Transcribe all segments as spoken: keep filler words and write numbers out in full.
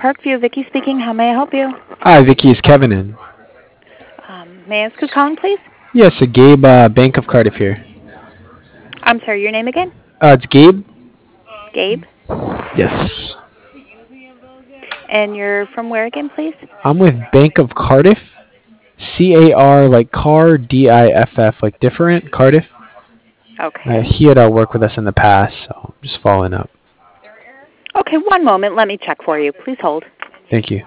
Parkview. Vicky speaking. How may I help you? Hi, Vicky. Is Kevin in? Um, may I ask who's calling, please? Yes, a Gabe, uh, Bank of Cardiff here. I'm sorry, your name again? Uh, it's Gabe? Gabe. Yes. And you're from where again, please? I'm with Bank of Cardiff. C A R, like car, D I F F, like different, Cardiff. Uh, Okay. he had uh, worked with us in the past, so I'm just following up. Okay, one moment. Let me check for you. Please hold. Thank you.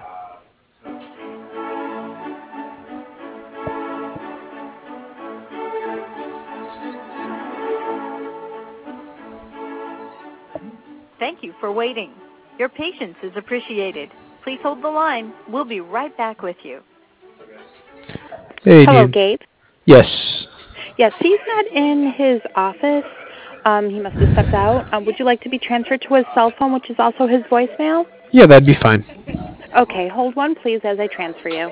Thank you for waiting. Your patience is appreciated. Please hold the line. We'll be right back with you. Hey, Hello, dude. Gabe. Yes. Yes, he's not in his office. Um, he must have stepped out. Um, would you like to be transferred to his cell phone, which is also his voicemail? Yeah, that'd be fine. Okay, hold one, please, as I transfer you.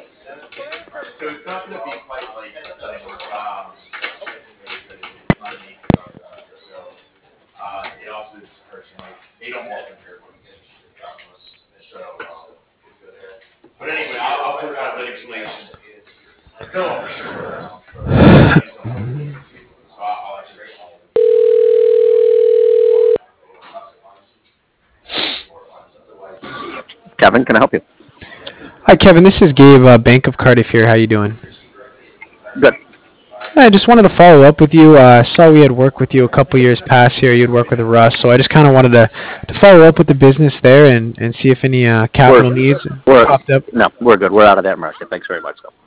Kevin, can I help you? Hi, Kevin. This is Gabe, uh, Bank of Cardiff here. How you doing? Good. I just wanted to follow up with you. Uh, I saw we had worked with you a couple years past here. You'd work with Russ, so I just kind of wanted to, to follow up with the business there and, and see if any uh, capital We're, needs we're, popped up. no, we're good. We're out of that market. Thanks very much, though.